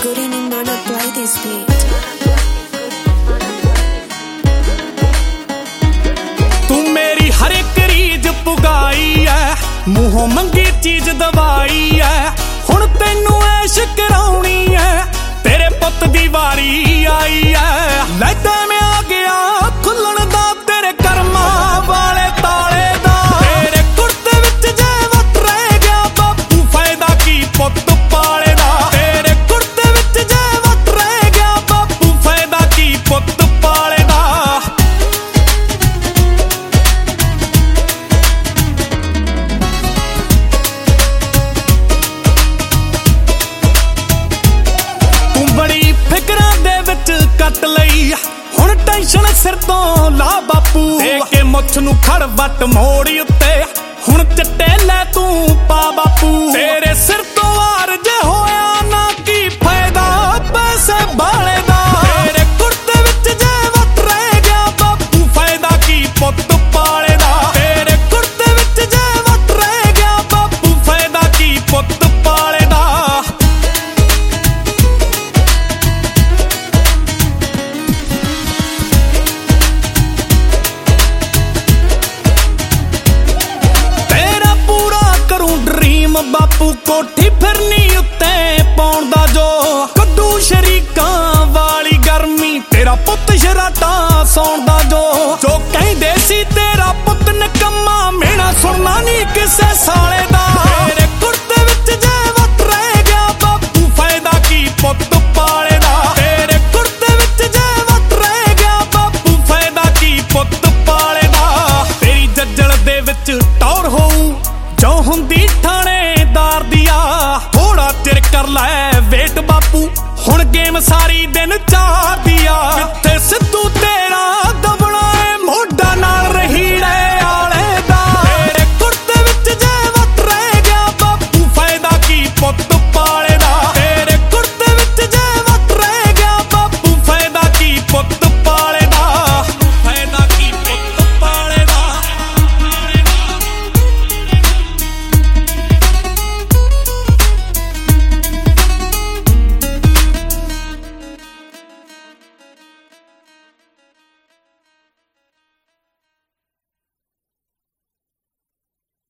good anymore, play this beat. तू मेरी हर एक रीज पुगाई है, मूहों मंगी चीज दवाई है, हुण तेनू ऐश कराउणी है, तेरे पुत दी वारी आई है। लैदा मैं आ गया खुल्लण दा तेरे कर्मा वाले ताले दा, तेरे कुर्ते विच जे वट रह गया बापू फायदा की पुत पाले दा, तेरे कुर्ते विच जे वट रह गया बापू फायदा की पुत पाले दा। बड़ी फिकरां दे विच कट लई हुण टेंशन सिर तो ला बापू, के मुछ नू खड़ वट मोड़ी उत्ते हुण चिट्टे लै तू पा बापू। तेरे सिर तो वार जे होया ना की फायदा पैसे बाले दा, तेरे कुर्ते विच जे वट रह गया बापू फायदा की पुत पाले दा, तेरे कुर्ते विच जे वट रह गया बापू फायदा की पुत पाले दा। बापू कोठी फिरनी उत्ते पौंदा जो कद्दू शरीकां वाली गर्मी, तेरा पुत शराटा सौंदा जो कहंदे सी तेरा पुत निकम्मा, मेरा सुनना नहीं किसे साले दा। तेरे कुर्ते विच जे वट रह गया बापू फायदा की पुत पाले दा, तेरे कुर्ते विच जे वट रह गया बापू फायदा की पुत पाले दा। तेरी जज्जल दे विच टौर होऊ जो हुंदी थाणेदार दिया, थोड़ा चिर कर लै वेट बापू हुण गेम सारी दिन चाह दिया, कित्थे सिद्धू तेरा